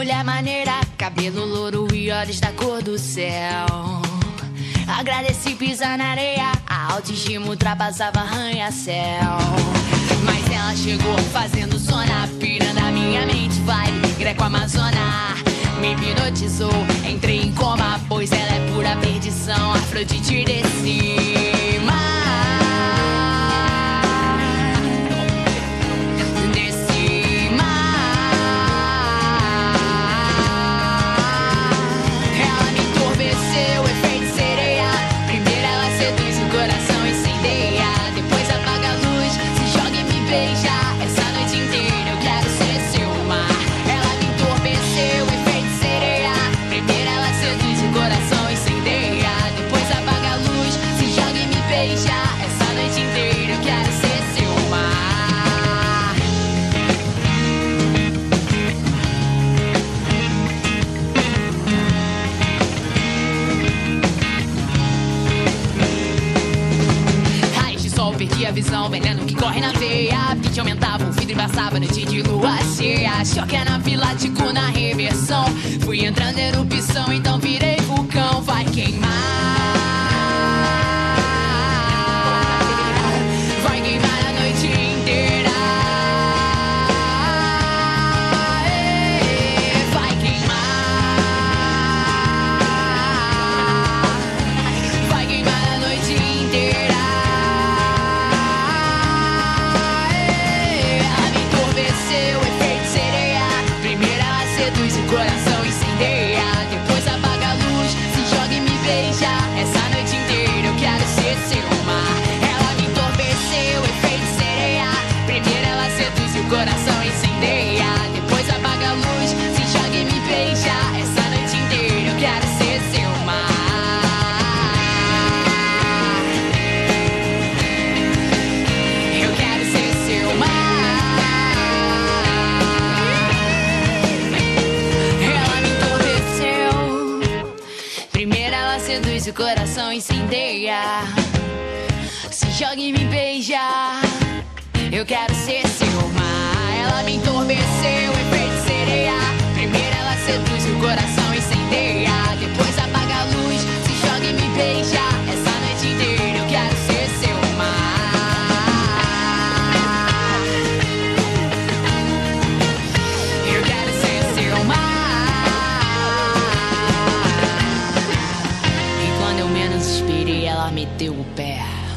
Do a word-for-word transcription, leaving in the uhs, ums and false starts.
mulher maneira, cabelo louro e olhos da cor do céu. Agradeci pisar na areia, a autoestima ultrapassava arranha-céu. Mas ela chegou fazendo zona, pirando a minha mente, vibe greco-amazona. Me hipnotizou, entrei em coma, pois ela é pura perdição, Afrodite de cima. De cima. Ela me entorpeceu, efeito sereia. Primeiro ela seduz o coração e incendeia, depois apaga a luz, se joga e me beija. Essa noite inteira eu quero ser seu mar. Ela me entorpeceu, efeito sereia. Primeiro ela seduz o coração e incendeia, depois apaga a luz, se joga e me beija. Essa noite inteira eu quero ser seu mar. Raios de sol, perdi a visão, veneno que corre na veia. Pitch aumentava, o vidro embaçava, noite de lua cheia. Choque anafilático na reversão, fui entrando em erupção, então virei vulcão. Vai queimar, vai queimar a noite inteira. Vai queimar, vai queimar a noite inteira. Ela me entorpeceu, efeito sereia. Primeiro ela seduz o coração e incendeia, depois apaga a luz, se joga e me beija. Essa noite inteira eu quero ser seu mar. Ela me entorpeceu, efeito sereia. Primeiro ela seduz o coração e incendeia, depois apaga a luz, se joga e me beija. Essa noite inteira eu quero ser seu mar. Eu quero ser seu mar. Ela me entorpeceu. Primeiro ela seduz o coração e incendeia, se joga e me beija. Eu quero ser seu mar. Ela me entorpeceu, efeito sereia. Primeiro ela seduz o coração e incendeia, depois apaga a luz, se joga e me beija. Essa noite inteira eu quero ser seu mar. Eu quero ser seu mar. E quando eu menos esperei, ela meteu o pé.